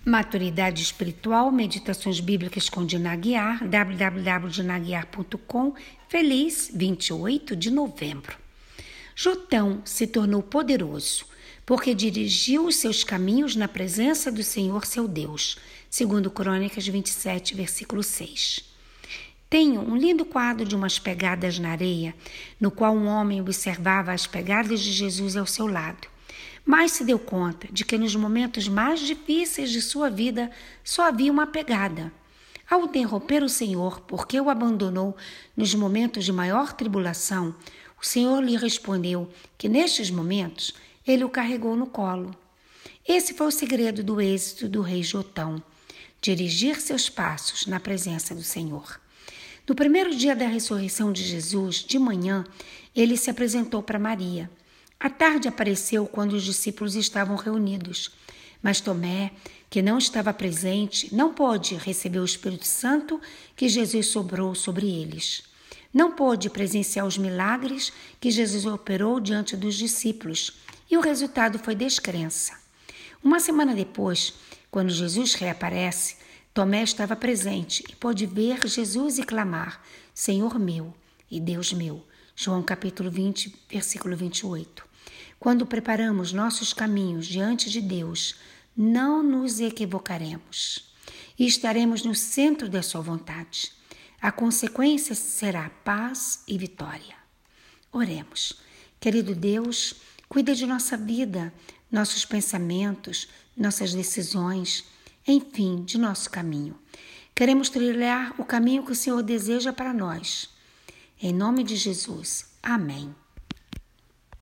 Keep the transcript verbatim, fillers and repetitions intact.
Maturidade Espiritual, Meditações Bíblicas com Dina Guiar, w w w ponto dina guiar ponto com. Feliz vinte e oito de novembro. Jotão se tornou poderoso, porque dirigiu os seus caminhos na presença do Senhor seu Deus, segundo Crônicas vinte e sete, versículo seis. Tenho um lindo quadro de umas pegadas na areia, no qual um homem observava as pegadas de Jesus ao seu lado, mas se deu conta de que nos momentos mais difíceis de sua vida só havia uma pegada. Ao interromper o Senhor, porque o abandonou nos momentos de maior tribulação, o Senhor lhe respondeu que nestes momentos ele o carregou no colo. Esse foi o segredo do êxito do rei Jotão, dirigir seus passos na presença do Senhor. No primeiro dia da ressurreição de Jesus, de manhã, ele se apresentou para Maria. À tarde apareceu quando os discípulos estavam reunidos, mas Tomé, que não estava presente, não pôde receber o Espírito Santo que Jesus soprou sobre eles. Não pôde presenciar os milagres que Jesus operou diante dos discípulos, e o resultado foi descrença. Uma semana depois, quando Jesus reaparece, Tomé estava presente e pôde ver Jesus e clamar: Senhor meu e Deus meu. João capítulo vinte, versículo vinte e oito. Quando preparamos nossos caminhos diante de Deus, não nos equivocaremos e estaremos no centro da sua vontade. A consequência será paz e vitória. Oremos. Querido Deus, cuida de nossa vida, nossos pensamentos, nossas decisões, enfim, de nosso caminho. Queremos trilhar o caminho que o Senhor deseja para nós. Em nome de Jesus. Amém.